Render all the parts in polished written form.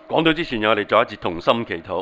講到之前，我哋做一節同心祈禱。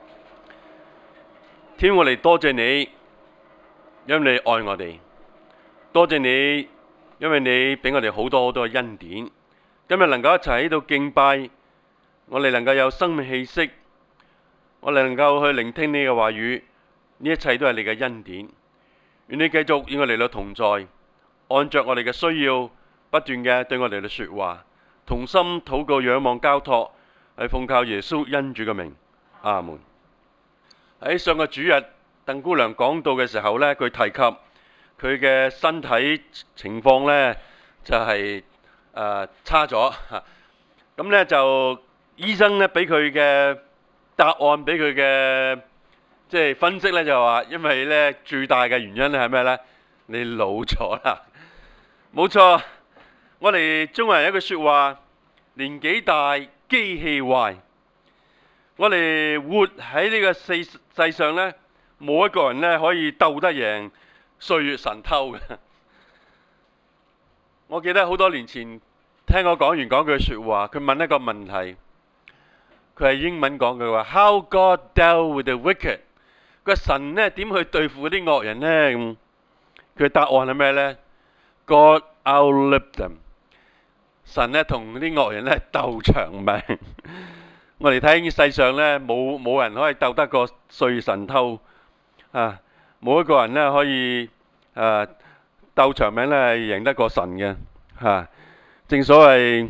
天，我哋多謝你，因為你愛我哋；多謝你，因為你俾我哋好多好多嘅恩典。今日能夠一齊喺度敬拜，我哋能夠有生命氣息，我哋能夠去聆聽你嘅話語，呢一切都係你嘅恩典。願你繼續與我哋嘅同在，按着我哋嘅需要，不斷嘅對我哋嘅說話，同心禱告、仰望、交託。係奉靠耶穌恩主嘅名，阿門。喺上個主日，鄧姑娘講到嘅時候呢，佢提及佢嘅身體情況呢，就係差咗。咁呢就醫生呢俾佢嘅答案，俾佢嘅即係分析呢，就話，因為呢最大嘅原因咧係咩呢？你老咗啦。冇錯，我哋中國人有一句說話，年紀大機器壞。我哋活喺呢個世上呢，冇一個人呢可以鬥得贏歲月神偷嘅。我記得好多年前聽我講員講句說話，佢問一個問題，佢係英文講嘅話 ，How God dealt with the wicked？ 個神呢點去對付啲惡人呢？佢答案係咩呢？ God outlived them。神呢同啲惡人呢鬥長命。我哋睇世上呢，冇人可以鬥得過歲月神偷啊！冇一個人呢可以鬥長命呢贏得過神嘅嚇。正所謂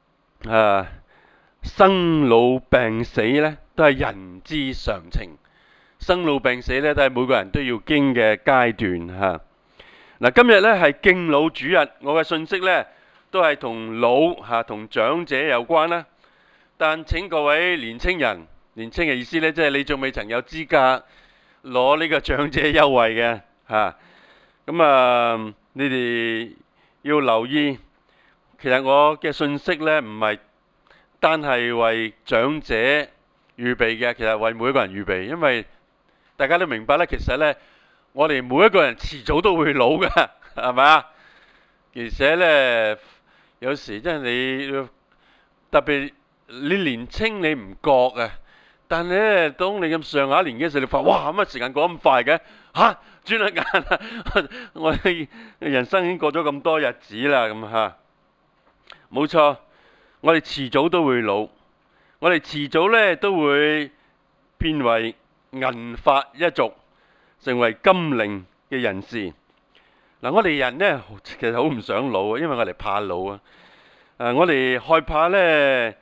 生老病死呢都係人之常情，生老病死呢都係每個人都要經嘅階段嚇。嗱，今日呢係敬老主日，我嘅信息呢都係同老同長者有關啦。但請各位年青人，年青嘅意思呢，即係你仲未曾有資格攞呢個長者優惠嘅嚇。咁你哋要留意，其實我嘅信息呢唔係單係為長者預備嘅，其實為每一個人預備，因為大家都明白呢，其實呢，我哋每一個人遲早都會老㗎，係咪啊？而且呢，有時真係你特別。你年青你唔覺啊，但係咧，當你咁上下年紀嘅時候，你發現哇，乜時間過咁快嘅嚇？轉眼間，我哋人生已經過咗咁多日子啦，咁嚇。冇錯，我哋遲早都會老，我哋遲早咧都會變為銀髮一族，成為金齡嘅人士。嗱，我哋人咧其實好唔想老啊，因為我哋怕老啊。我哋害怕咧。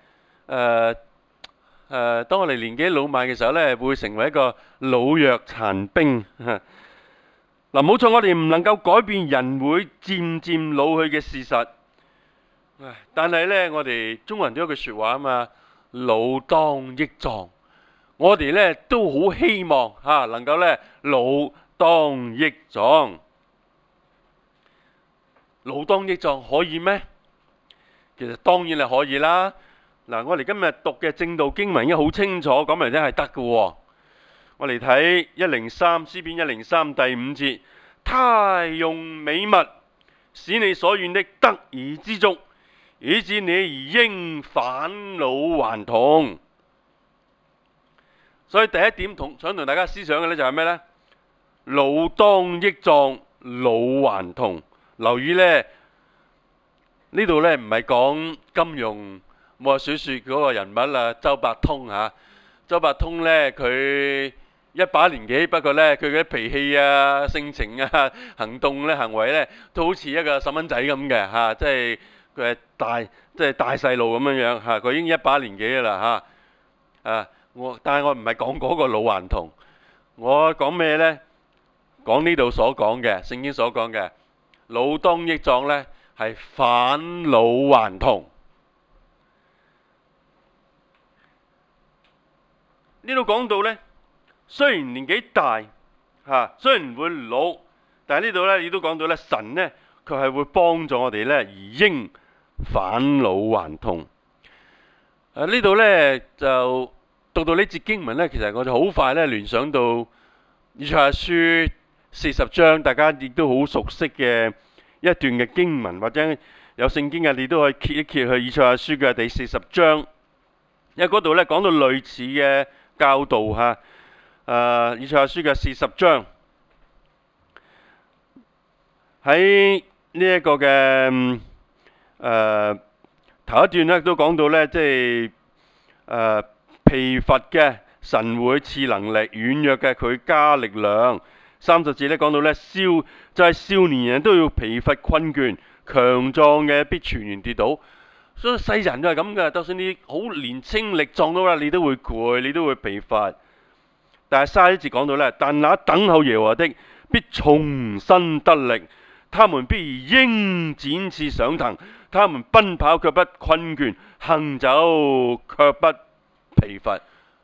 當我哋年紀老邁嘅時候呢，會成為一個老弱殘兵。嗱，冇錯，我哋唔能夠改變人會漸漸老去嘅事實。但係呢，我哋中國人都有句說話啊嘛，老當益壯。我哋呢都好希望能夠呢老當益壯。老當益壯可以咩？其實當然係可以啦。嗱，我哋今日讀嘅正道經文已經好清楚，講明真係得嘅。我哋睇103詩篇103第5節，他用美物使你所願的得以知足，以致你兒嬰返老還童。所以第一點想同大家思想嘅呢就係咩呢？老當益壯，老還童。留意呢度呢唔係講金庸武俠小說嗰個人物啦，周伯通嚇。周伯通呢，佢一把年紀，不過呢，佢嘅脾氣啊、性情啊、行動呢、行為呢，都好似一個細蚊仔咁嘅嚇，即係佢係大細路咁樣樣嚇。佢已經一把年紀啦嚇。但係我唔係講嗰個老還童，我講咩呢？講呢度所講嘅聖經所講嘅老當益壯呢，係返老還童。呢度講到呢，雖然年紀大雖然會老，但係呢度呢亦都講到呢，神呢佢係會幫助我哋呢兒嬰返老還童。呢度呢就讀到呢節經文呢，其實我就好快呢聯想到以賽亞書40章，大家亦都好熟悉嘅一段嘅經文，或者有聖經嘅你都可以揭一揭去以賽亞書嘅第40章。 因為嗰度咧講到類似嘅教導嚇。以賽亞書嘅40章喺呢一個嘅頭一段咧都講到咧，即係疲乏嘅神會賜能力，軟弱嘅佢加力量。30節咧講到咧就係少年人都要疲乏困倦，強壯嘅必全然跌倒。所以世人都係咁嘅，就算你好年青力壯都啦，你都會攰，你都會疲乏。但係31節講到咧，但那等候耶和華的必重新得力，他們必如鷹展翅上騰，他們奔跑卻不困倦，行走卻不疲乏。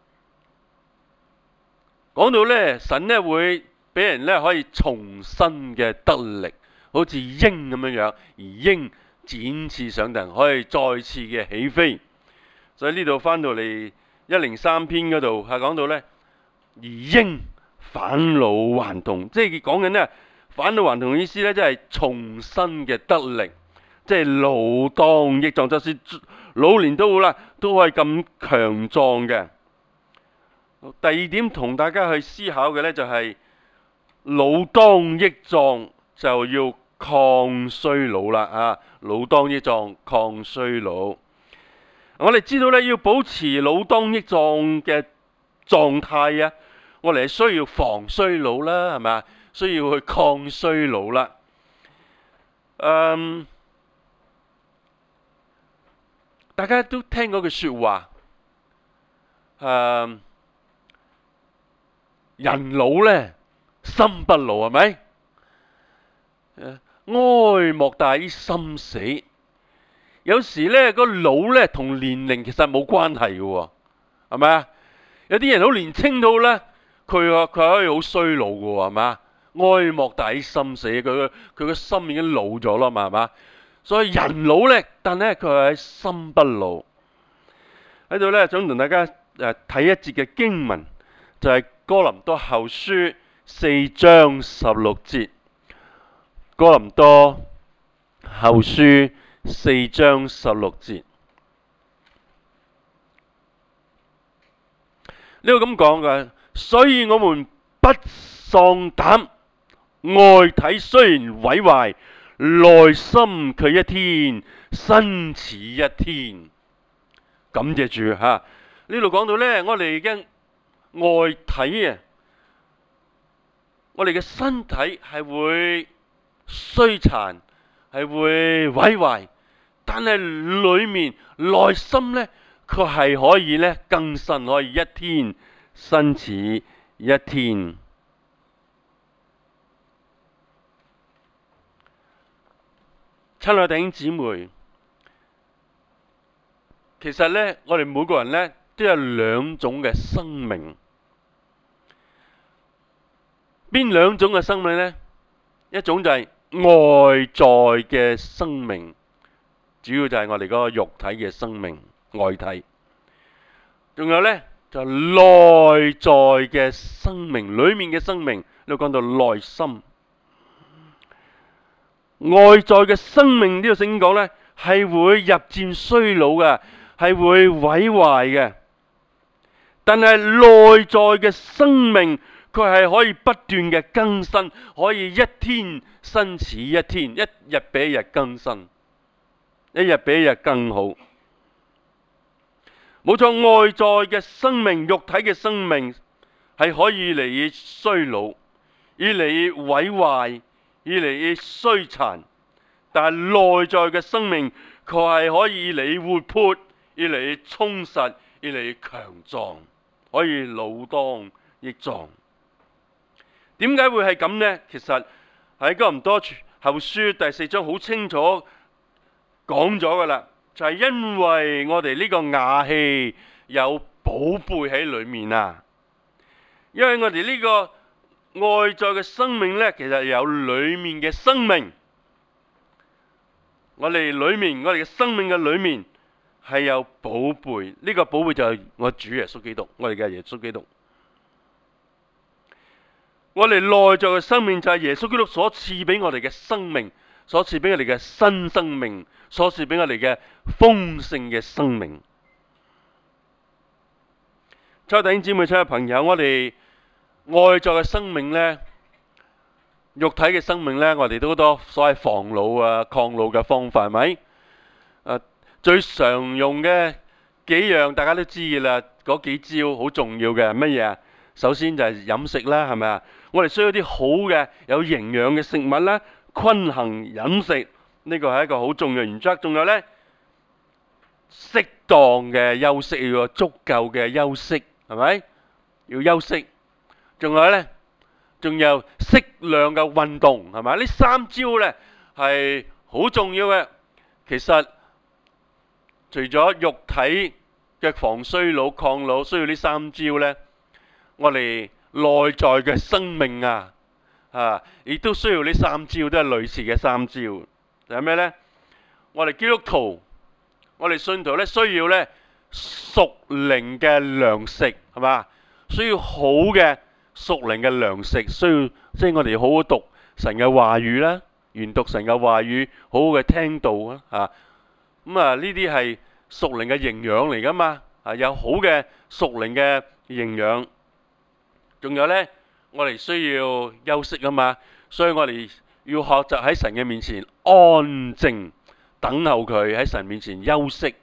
講到咧，神咧會俾人咧可以重新嘅得力，好似鷹咁樣樣，而鷹展翅上騰，可以再次嘅起飛。所以呢度翻到嚟103篇嗰度係講到咧，而鷹返老還童，即係講緊咧返老還童嘅意思咧，即係重新嘅得力，即係老當益壯，就算老年都好啦，都可以咁強壯嘅。第二點同大家去思考嘅咧，就係老當益壯就要抗衰老啦啊！老當益壯，抗衰老。我哋知道咧，要保持老當益壯嘅狀態啊，我哋係需要防衰老啦，係咪啊？需要去抗衰老啦。大家都聽過句說話，人老咧心不老，係咪？哀莫大於心死。有時咧個老咧同年齡其實冇關係嘅，係咪啊？有啲人好年青到咧，佢可以好衰老嘅，係嘛？哀莫大於心死，佢個心已經老咗啦嘛，係嘛？所以人老咧，但咧佢係心不老。喺度咧想同大家睇一節嘅經文，就係哥林多後書4章16節。哥林多後書4章16節，呢個咁講嘅，所以我們不喪膽，外體雖然毀壞，內心卻一天新似一天。感謝主吓，呢度講到咧，我哋嘅外體啊，我哋嘅身體係會衰殘，係會毀壞，但係裏面內心咧，佢係可以咧更新，可以一天新似一天。親愛弟兄姊妹，其實咧，我哋每個人咧都有兩種嘅生命。邊兩種嘅生命咧？一種就係外在嘅生命，主要就係我哋嗰個肉體嘅生命，外體。仲有咧就係內在嘅生命，裏面嘅生命，呢度講到內心。外在嘅生命呢個聖經講咧，係會日漸衰老嘅，係會毀壞嘅。但係內在嘅生命，佢係可以不斷嘅更新，可以一天新似一天，一日比一日更新，一日比一日更好。冇錯，外在嘅生命，肉體嘅生命係可以嚟衰老，以嚟毀壞，以嚟衰殘。但係內在嘅生命，佢係可以嚟活潑，以嚟充實，以嚟強壯，可以老當益壯。點解會係咁呢？其實喺哥林多後書第4章好清楚講咗噶啦，就係因為我哋呢個瓦器有寶貝喺裏面啊。因為我哋呢個外在嘅生命呢，其實有裏面嘅生命。我哋裏面，我哋嘅生命嘅裏面係有寶貝。呢個寶貝就係我主耶穌基督，我哋嘅耶穌基督。我哋內在嘅生命就係耶穌基督所賜俾我哋嘅生命，所賜俾我哋嘅新生命，所賜俾我哋嘅豐盛嘅生命。 親愛弟兄姊妹、親愛朋友，我哋外在嘅生命呢，肉體嘅生命呢，我哋都好多所謂防老啊、抗老嘅方法，係咪？最常用嘅幾樣大家都知嘅啦，嗰幾招好重要嘅係乜嘢啊？首先就係飲食啦，係咪啊？我哋需要啲好嘅、有營養嘅食物啦，均衡飲食呢個係一個好重要嘅原則。仲有呢，適當嘅休息，要有足夠嘅休息，係咪？要休息。仲有呢，仲有適量嘅運動，係咪？呢三招呢係好重要嘅。其實除咗肉體嘅防衰老、抗老需要呢三招呢，我哋內在嘅生命亦都需要呢三招，都係類似嘅三招。就係咩呢？我哋基督徒，我哋信徒呢，需要呢屬靈嘅糧食，係嘛？需要好嘅屬靈嘅糧食，需要即係我哋好好讀神嘅話語啦，研讀神嘅話語，好好嘅聽道啊。咁啊，呢啲係屬靈嘅營養嚟噶嘛？有好嘅屬靈嘅營養。仲有呢，我哋需要休息啊嘛，所以我哋要學習喺神嘅面前安靜等候佢，喺神面前休息。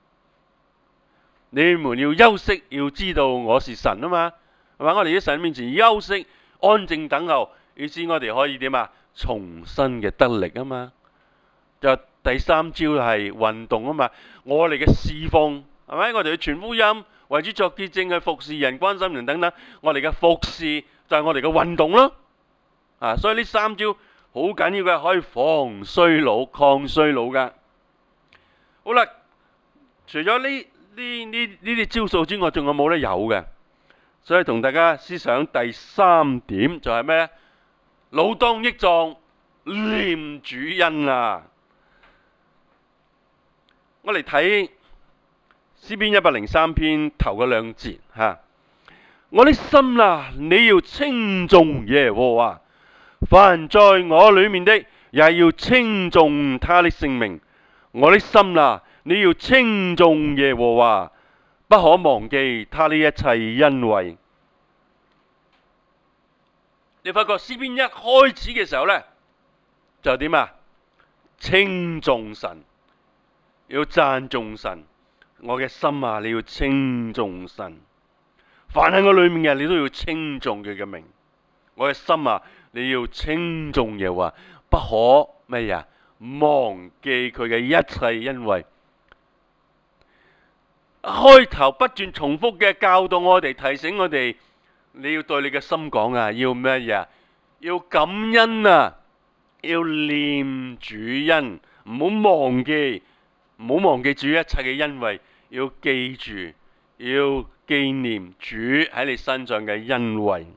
你們要休息，要知道我是神啊嘛，係嘛？我哋喺神面前休息，安靜等候，以致我哋可以點啊？重新嘅得力啊嘛。就第三招係運動啊嘛。我哋嘅侍奉係咪？我哋去傳福音，為主作見證，去服侍人、關心人等等。我哋嘅服侍就係我哋嘅運動咯。所以呢三招好緊要嘅，可以防衰老、抗衰老噶。好啦，除咗呢啲招數之外，仲有冇得有嘅？所以同大家思想第三點就係咩咧？老當益壯，念主恩啊！我嚟睇詩篇103篇頭嗰兩節吓。我的心啊，你要稱頌耶和華，凡在我裏面的也要稱頌他的聖名。我的心啊，你要稱頌耶和華，不可忘記他的一切恩惠。你發覺詩篇一開始嘅時候呢，就點啊？稱頌神，要讚頌神。我嘅心啊，你要稱頌神。凡喺我裏面嘅，你都要稱頌佢嘅名。我嘅心啊，你要稱頌耶和華，不可咩呀？忘記佢嘅一切恩惠。開頭不斷重複嘅教導我哋，提醒我哋，你要對你嘅心講啊，要咩嘢？要感恩啊，要念主恩，唔好忘記，唔好忘記主一切嘅恩惠，要記住，要紀念主喺你身上嘅恩惠。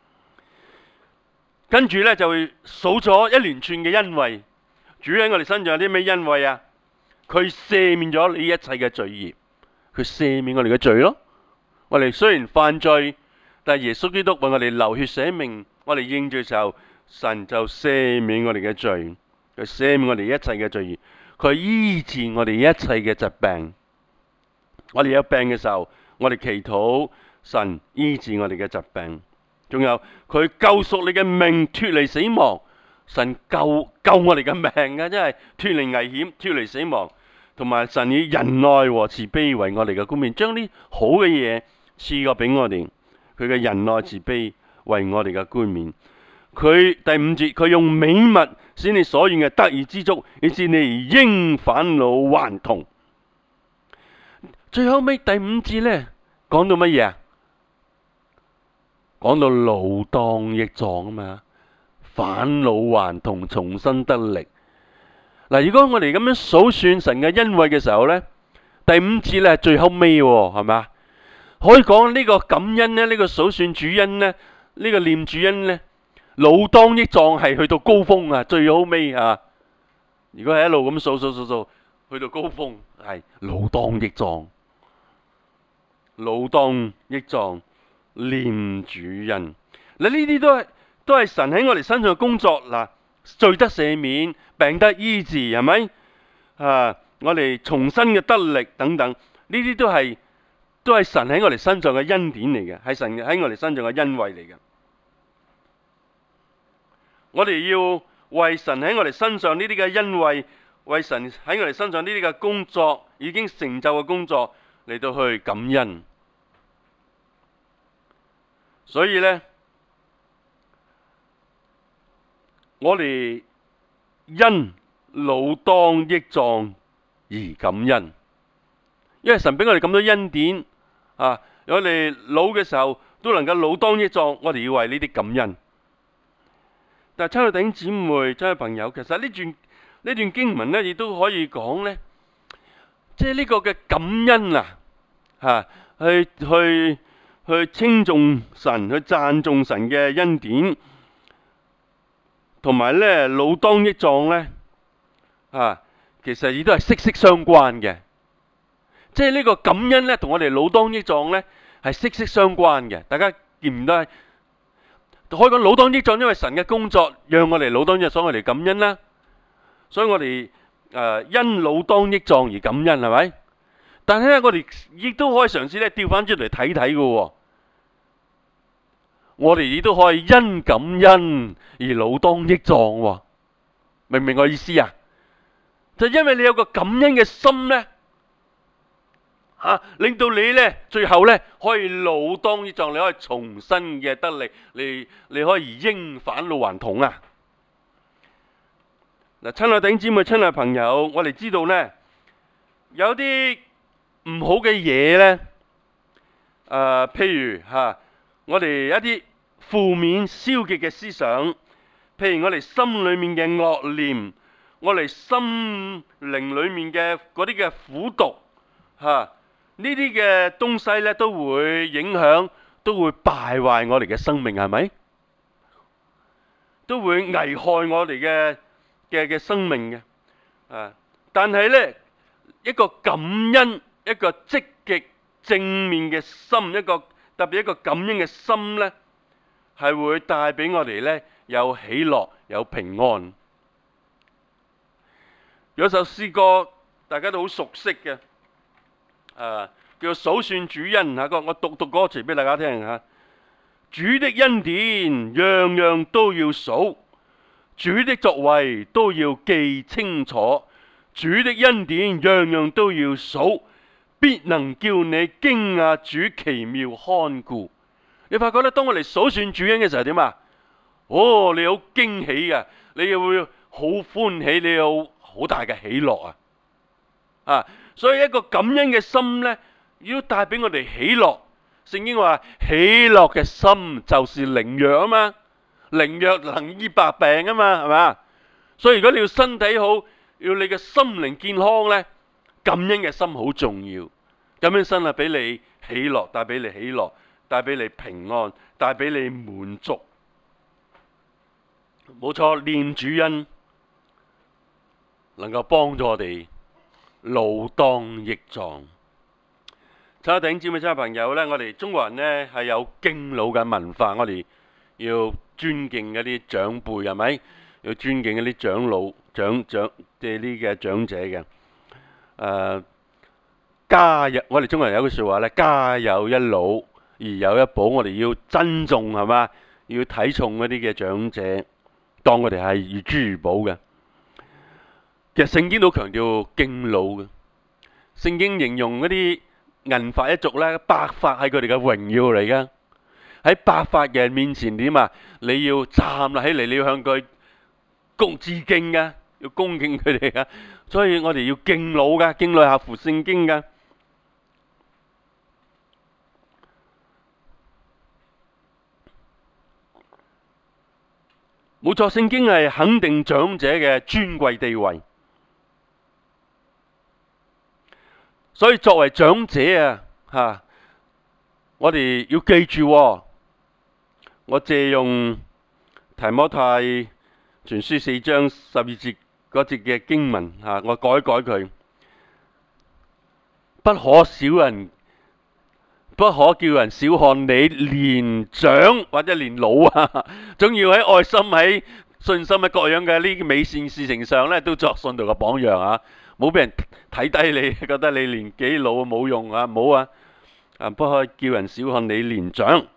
跟住呢，就會數咗一連串嘅恩惠。主喺我哋身上有啲咩恩惠啊？佢赦免咗你一切嘅罪孽，佢赦免我哋嘅罪咯。我哋雖然犯罪，但係耶穌基督為我哋流血捨命，我哋認罪嘅時候，神就赦免我哋嘅罪，佢赦免我哋一切嘅罪孽，佢醫治我哋一切嘅疾病。我哋有病嘅時候，我哋祈禱神醫治我哋嘅疾病。仲有佢救贖你嘅命，脫離死亡。神救我哋嘅命啊，真係脫離危險，脫離死亡。同埋神以仁愛和慈悲為我哋嘅冠冕，將啲好嘅嘢賜過俾我哋。佢嘅仁愛慈悲為我哋嘅冠冕。佢第五節，佢用美物使你所願嘅得以知足，以致你應返老還童。最後尾第五節呢，講到乜嘢啊？講到老當益壯啊嘛，返老還童，重新得力。嗱，如果我哋咁樣數算神嘅恩惠嘅時候呢，第五節呢係最後尾喎，係咪？可以講呢個感恩呢，呢個數算主恩呢，呢個念主恩呢，老當益壯係去到高峰啊，最後尾啊。如果係一路咁數，去到高峰係老當益壯，老當益壯，念主恩。嗱，呢啲都係神喺我哋身上嘅工作。嗱，罪得赦免，病得醫治，係咪？我哋重新嘅得力等等，呢啲都係都係神喺我哋身上嘅恩典嚟嘅，係神喺我哋身上嘅恩惠嚟嘅。我哋要為神喺我哋身上呢啲嘅恩惠，為神喺我哋身上呢啲嘅工作，已經成就嘅工作嚟到去感恩。所以呢，我哋因老當益壯而感恩，因為神俾我哋咁多恩典啊！我哋老嘅時候都能夠老當益壯，我哋要為呢啲感恩。但係親愛弟兄姊妹、親愛朋友，其實呢段經文咧，亦都可以講咧，即係呢個嘅感恩啊，去稱頌神，去讚頌神嘅恩典，同埋咧老當益壯咧其實亦都係息息相關嘅。即係呢個感恩咧，同我哋老當益壯咧係息息相關嘅。大家見唔得？可以講老當益壯，因為神嘅工作讓我哋老當益壯，所以我哋感恩啦。所以我哋因老當益壯而感恩，係咪？但係咧，我哋亦都可以嘗試咧調翻出嚟睇睇嘅。我哋亦都可以因感恩而老當益壯，明唔明我意思啊？就因為你有個感恩嘅心咧。令到你咧，最後咧可以老當益壯，你可以重新嘅得力，你可以應返老還童啊！嗱，親愛弟兄姊妹、親愛朋友，我哋知道咧，有啲唔好嘅嘢咧，譬如我哋一啲負面消極嘅思想，譬如我哋心裏面嘅惡念，我哋心靈裏面嘅嗰啲嘅苦毒呢啲嘅東西咧，都會影響，都會敗壞我哋嘅生命，係咪？都會危害我哋嘅生命嘅。但係咧，一個感恩、一個積極正面嘅心，特別一個感恩嘅心咧，係會帶俾我哋咧有喜樂、有平安。有首詩歌大家都好熟悉嘅。叫數算主恩，我讀歌詞俾大家聽吓。主的恩典樣樣都要數，主的作為都要記清楚，主的恩典樣樣都要數，必能叫你驚訝主奇妙看顧。你發覺咧，當我哋數算主恩嘅時候點啊？你好驚喜嘅，你又會好歡喜，你有好大嘅喜樂啊！所以一個感恩嘅心咧，要帶俾我哋喜樂。聖經話喜樂嘅心就是靈藥啊嘛，靈藥能醫百病啊嘛，係嘛？所以如果你要身體好，要你嘅心靈健康咧，感恩嘅心好重要。感恩心係俾你喜樂，帶俾你喜樂，帶俾你平安，帶俾你滿足。冇錯，念主恩能夠幫助我哋老當益壯。親愛弟兄姊妹、親愛朋友咧，我哋中國人咧係有敬老嘅文化，我哋要尊敬嗰啲長輩，係咪？要尊敬嗰啲長老、即係呢嘅長者嘅。我哋中國人有句説話咧，家有一老而有一寶，我哋要珍重，係嘛？要睇重嗰啲嘅長者，當我哋係如珠如寶嘅。其實聖經都強調敬老嘅，聖經形容嗰啲銀髮一族咧，白髮係佢哋嘅榮耀嚟噶。喺白髮嘅人面前點啊？你要站立起嚟，你要向佢致敬噶，要恭敬佢哋噶。所以我哋要敬老噶，敬老合乎聖經噶。冇錯，聖經係肯定長者嘅尊貴地位。所以作為長者我哋要記住，我借用提摩太前書4章12節嗰節嘅經文我改佢，不可叫人小看你年長或者年老總要喺愛心、喺信心、喺各樣嘅呢美善事情上咧，都作信徒嘅榜樣冇俾人睇低你，覺得你年紀老冇用唔好不可以叫人小看你年長。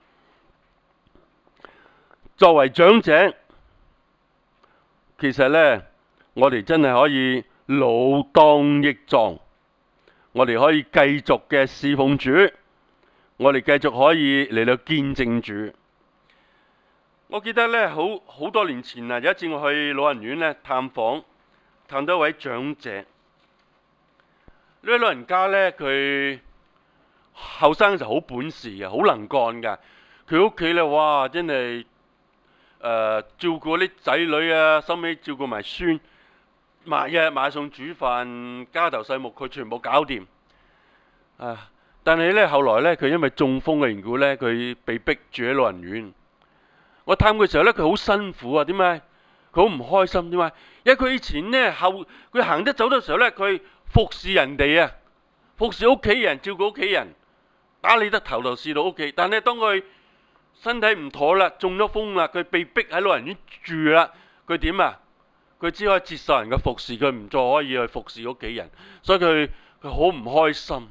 作為長者，其實呢，我哋真係可以老當益壯，我哋可以繼續嘅侍奉主，我哋繼續可以嚟到見證主。我記得呢，好多年前啊，有一次我去老人院呢探訪，探到一位長者。呢位老人家呢，佢後生嘅時候好本事嘅，好能幹㗎。佢屋企呢，哇，真係照顧啲仔女啊，收尾照顧埋孫，日日買餸煮飯，家頭細務佢全部搞掂。但係呢，後來呢，佢因為中風嘅緣故呢，佢被逼住喺老人院。我探佢嘅時候呢，佢好辛苦啊。點解？佢好唔開心。點解？因為佢以前呢，佢行得走嘅時候呢，佢服侍人哋啊，服侍屋企人，照顧屋企人，打理得頭頭是道屋企。但係當佢身體唔妥啦，中咗風啦，佢被逼喺老人院住啦，佢點啊？佢只可以接受人嘅服侍，佢唔再可以去服侍屋企人，所以佢好唔開心。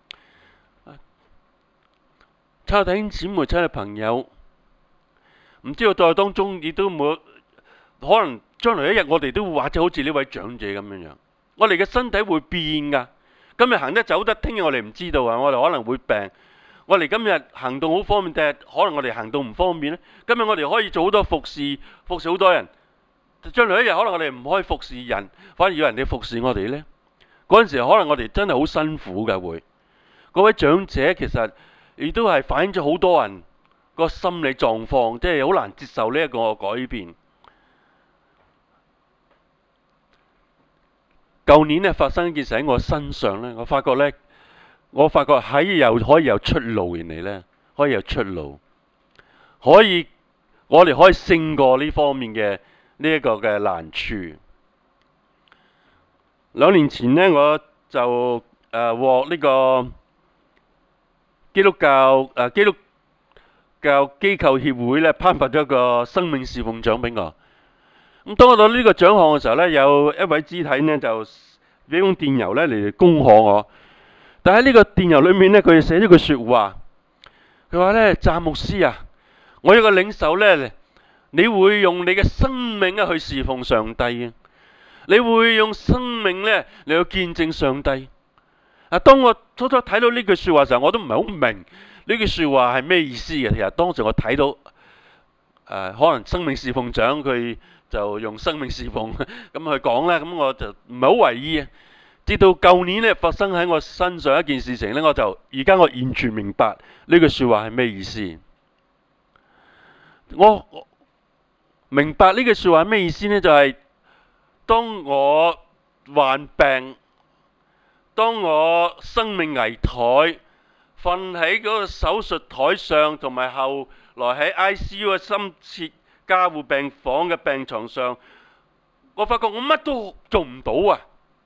親愛弟兄姊妹，親愛朋友，唔知道在當中亦都冇可能將來一日我哋都會或者好似呢位長者咁樣樣，我哋嘅身體會變噶。今日行得走得，聽日我哋唔知道啊，我哋可能會病。我哋今日行動好方便，但係可能我哋行動唔方便咧。今日我哋可以做好多服侍好多人，將來一日可能我哋唔可以服侍人，反而要人哋服侍我哋呢。嗰陣時可能我哋真係好辛苦嘅會。嗰位長者其實亦都係反映咗好多人個心理狀況，即係好難接受呢一個改變。舊年呢發生一件事喺我身上呢，我發覺可以有出路，原嚟呢可以有出路，我哋可以勝過呢方面嘅呢一個嘅難處。2年前呢，我就獲呢個基督教機構協會呢頒發咗一個生命侍奉獎俾我。咁當我到呢個獎項嘅時候呢，有一位肢體呢就俾封電郵呢嚟恭賀我。但喺呢個電郵裏面呢，佢寫咗句說話，佢話呢，湛牧師啊，我有個領受呢，你會用你嘅生命去侍奉上帝嘅，你會用生命呢嚟去見證上帝。當我初初睇到呢句說話嘅時候，我都唔係好明呢句說話係咩意思嘅。其實當時我睇到可能生命侍奉獎佢就用生命侍奉咁去講啦，咁我就唔係好為意啊。直到舊年呢發生喺我身上一件事情呢，而家我完全明白呢句說話係咩意思。我明白呢句說話係咩意思呢？就係當我患病，當我生命危殆，瞓喺嗰個手術台上，同埋後來喺 ICU 嘅深切加護病房嘅病床上，我發覺我乜都做唔到啊！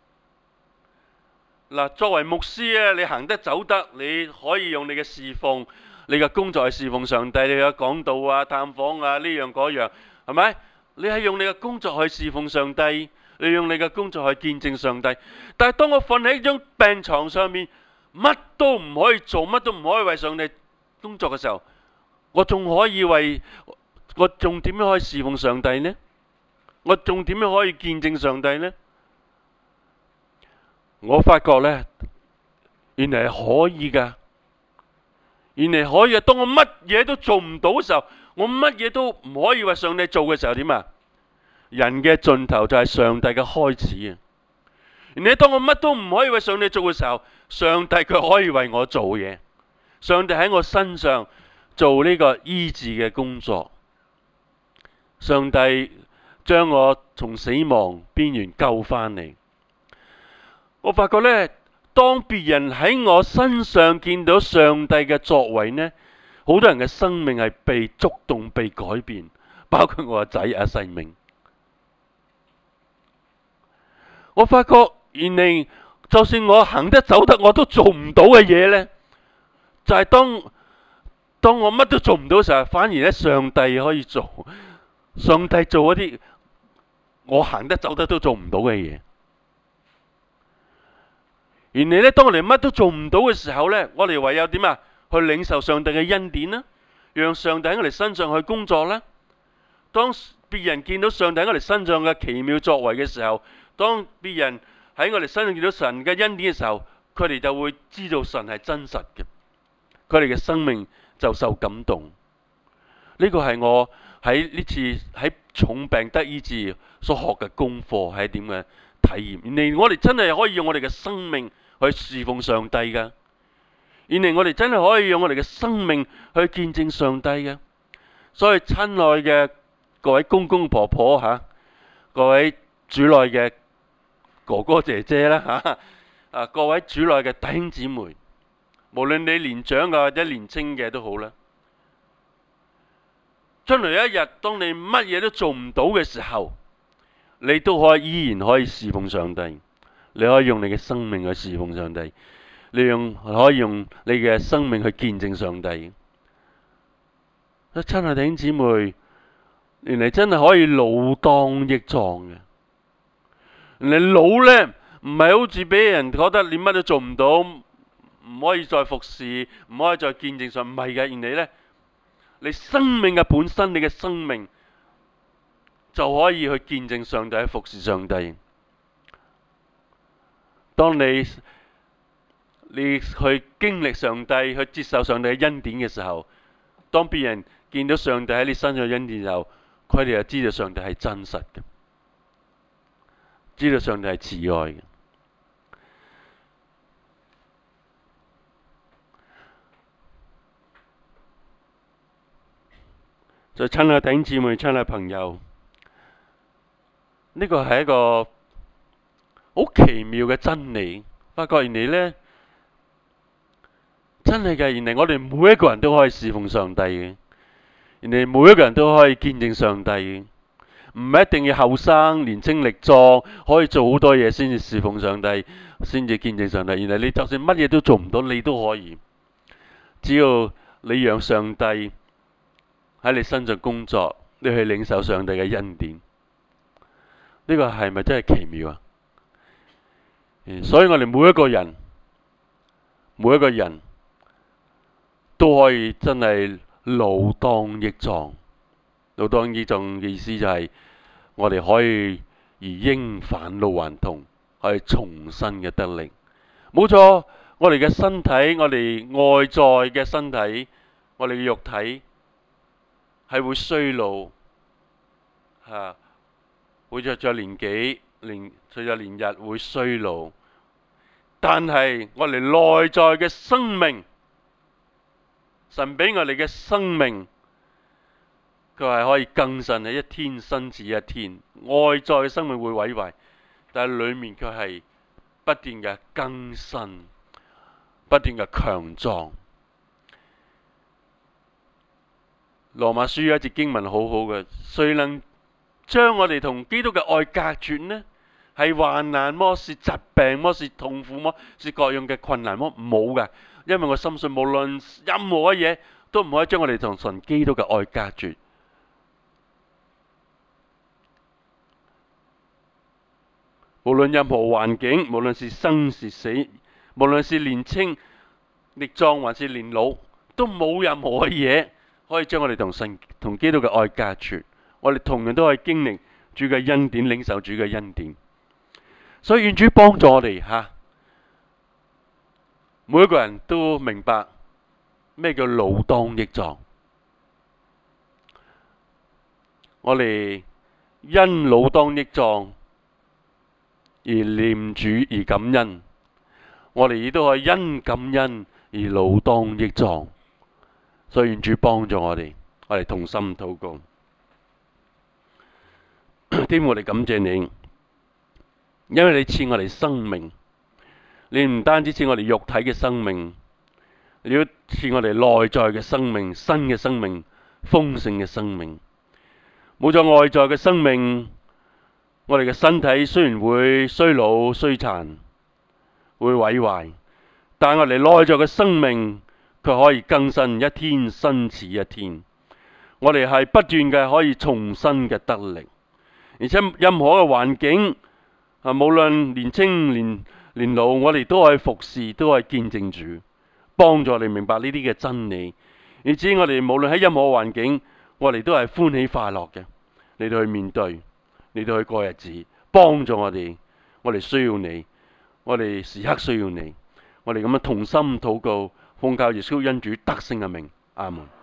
嗱，作為牧師咧，你行得走得，你可以用你嘅侍奉，你嘅工作係侍奉上帝，你嘅講道啊、探訪啊呢樣嗰樣，係咪？你係用你嘅工作去侍奉上帝，你用你嘅工作去見證上帝。但係當我瞓喺張病床上面，乜都唔可以做，乜都唔可以為上帝工作嘅時候，我仲點樣可以侍奉上帝呢？我仲點樣可以見證上帝呢？我發覺呢，原來係可以㗎，原來可以嘅。當我乜嘢都做唔到嘅時候，我乜嘢都唔可以為上帝做嘅時候，點啊？人嘅盡頭就係上帝嘅開始啊！原來當我乜都唔可以為上帝做嘅時候，上帝佢可以為我做嘢。上帝喺我身上做呢個醫治嘅工作，上帝將我從死亡邊緣救翻嚟。我發覺呢，當別人喺我身上見到上帝嘅作為呢，好多人嘅生命係被觸動、被改變，包括我個仔阿世明。我發覺原來就算我行得走得，我都做唔到嘅嘢呢，就係當我乜都做唔到嘅時候，反而呢，上帝可以做，上帝做一啲我行得走得都做唔到嘅嘢。 原嚟咧，當我哋乜都做唔到嘅時候咧，我哋唯有點啊？去領受上帝嘅恩典啦，讓上帝喺我哋身上去工作啦。當別人見到上帝喺我哋身上嘅奇妙作為嘅時候，當別人喺我哋身上見到神嘅恩典嘅時候，佢哋就會知道神係真實嘅，佢哋嘅生命就受感動。呢個係我喺呢次喺重病得醫治所學嘅功課，係點嘅體驗。原來我哋真係可以用我哋嘅生命去侍奉上帝㗎。原來我哋真係可以用我哋嘅生命去見證上帝嘅。所以親愛嘅各位公公婆婆吓，各位主內嘅哥哥姐姐啦吓，各位主內嘅弟兄姊妹，無論你年長嘅或者年輕嘅都好啦。將來有一日，當你乜嘢都做唔到嘅時候，你都依然可以侍奉上帝。你可以用你嘅生命去侍奉上帝，可以用你嘅生命去見證上帝。親愛弟兄姊妹，原來真係可以老當益壯嘅。你老呢，唔係好似俾人覺得你乜都做唔到，唔可以再服侍，唔可以再見證上，唔係嘅。原來呢，你生命嘅本身，你嘅生命就可以去見證上帝，去服侍上帝。當你去經歷上帝，去接受上帝嘅恩典嘅時候，當別人見到上帝喺你身上嘅恩典嘅時候，佢哋就知道上帝係真實嘅，知道上帝係慈愛嘅。就親愛弟兄姊妹、親愛朋友，呢個係一個好奇妙嘅真理。發覺原來呢，真係嘅，原來我哋每一個人都可以侍奉上帝嘅，原來每一個人都可以見證上帝嘅，唔係一定要後生、年青力壯，可以做好多嘢先至侍奉上帝，先至見證上帝。原來你就算乜嘢都做唔到，你都可以，只要你讓上帝喺你身上工作，你去領受上帝嘅恩典。呢個係咪真係奇妙啊？所以我哋每一個人都可以真係老當益壯。老當益壯嘅意思就係我哋可以如鷹返老還童，可以重新嘅得力。冇錯，我哋嘅身體，我哋外在嘅身體，我哋嘅肉體係會衰老，會隨着年紀、隨着年日會衰老。但係我哋內在嘅生命，神俾我哋嘅生命，佢係可以更新，係一天新似一天。外在嘅生命會毀壞，但係裏面佢係不斷嘅更新，不斷嘅強壯。羅馬書有一節經文好好嘅，誰能將我哋同基督嘅愛隔絕呢？係患難麼？是疾病麼？是痛苦麼？是各樣嘅困難麼？冇㗎，因為我深信無論任何嘅嘢都唔可以將我哋同神基督嘅愛隔絕。無論任何環境，無論是生是死，無論是年青力壯還是年老，都冇任何嘅嘢可以將我哋同基督嘅愛隔絕。我哋同樣都可以經歷主嘅恩典，領受主嘅恩典。所以願主幫助我哋每一個人都明白咩叫老當益壯。我哋因老當益壯而念主而感恩，我哋亦都可以因感恩而老當益壯。所以願主幫助我哋同心禱告。天父，我哋感謝你，因為你賜我哋生命，你唔單止賜我哋肉體嘅生命，你都賜我哋內在嘅生命、新嘅生命、豐盛嘅生命。冇咗外在嘅生命，我哋嘅身體雖然會衰老衰殘，會毀壞，但我哋內在嘅生命卻可以更新，一天新似一天。我哋係不斷嘅可以重新嘅得力，而且任何嘅環境無論年青年老，我哋都係服侍，都係見證主，幫助我哋明白呢啲嘅真理，以至於我哋無論喺任何環境，我哋都係歡喜快樂嘅，嚟到去面對，嚟到去過日子，幫助我哋。我哋需要你，我哋時刻需要你，我哋咁樣同心禱告，奉靠耶穌恩主得勝嘅名，阿門。